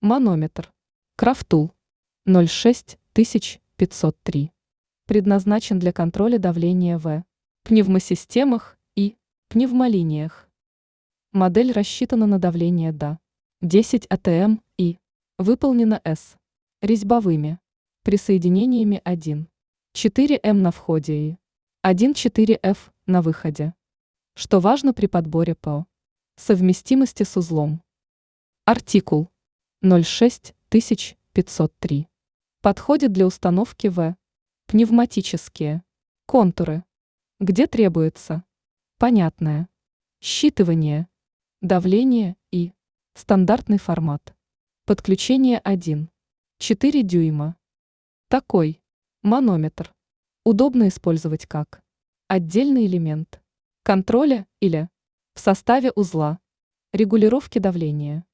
Манометр. Крафтул. 06503. Предназначен для контроля давления в пневмосистемах и пневмолиниях. Модель рассчитана на давление до 10 атм и выполнена с резьбовыми присоединениями 1,4М на входе и 1,4F на выходе, что важно при подборе по совместимости с узлом. Артикул 06503 подходит для установки в пневматические контуры, где требуется понятное считывание давления и стандартный формат. Подключение 1,4 дюйма. Такой манометр удобно использовать как отдельный элемент контроля или в составе узла регулировки давления.